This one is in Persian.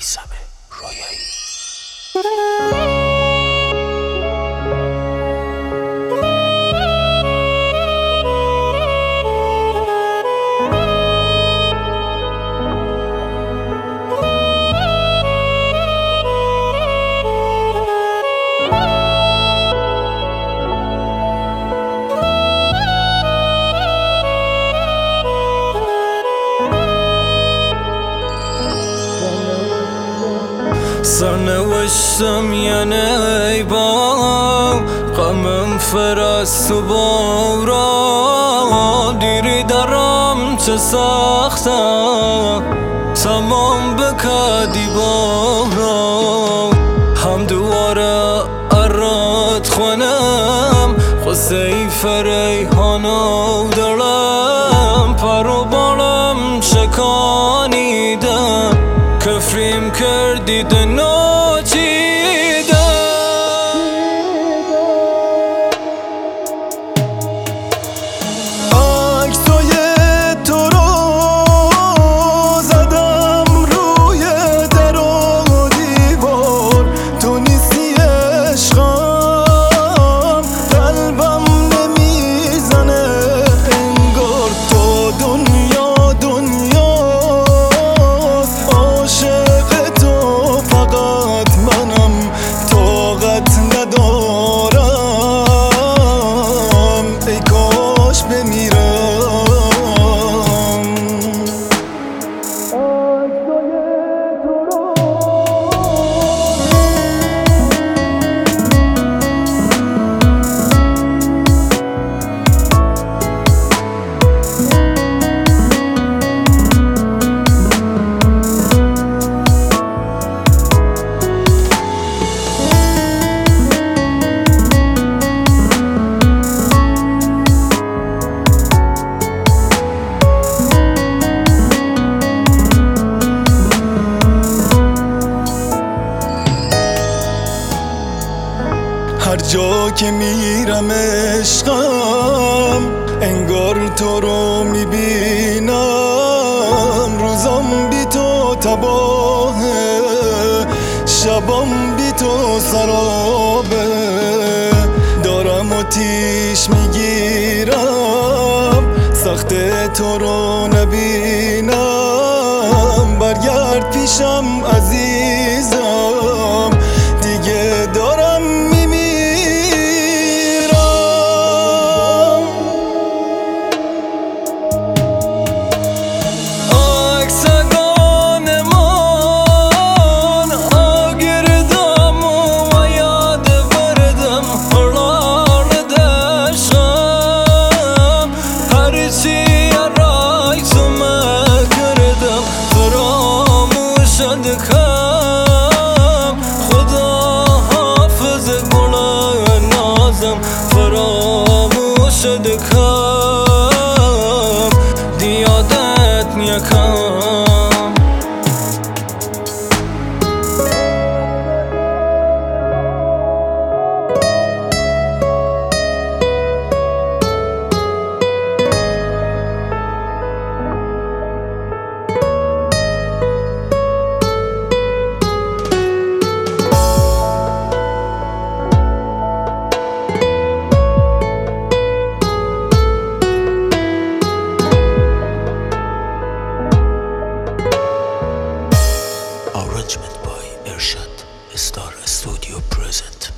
میثم رویایی. سرنوشتم یعنی ای با غمم فرست و بارا دیری درم چه سختم تمام بکدی بارا هم دواره اراد خونم خسته فریحانو دلم پر و بالم شکانیدم کفریم کردید ناچیدم عکسای تو رو زدم روی در و دیوار تو نیستی عشقم قلبم نمیزنه انگار تو دنیاست عاشق تو فقط منم طاقت ندارم ای کاش بمیرم هر جا که میرم عشقم انگار تو رو میبینم روزام بی تو تباهه شبام بی تو سرابه دارم آتیش میگیرم سخت تو رو نبینم برگرد پیشم عزیزم دیگه دارم خدا حافظ گل نازم فراموش دکم دیادت میکم Arrangement by Ershad Star Studio present.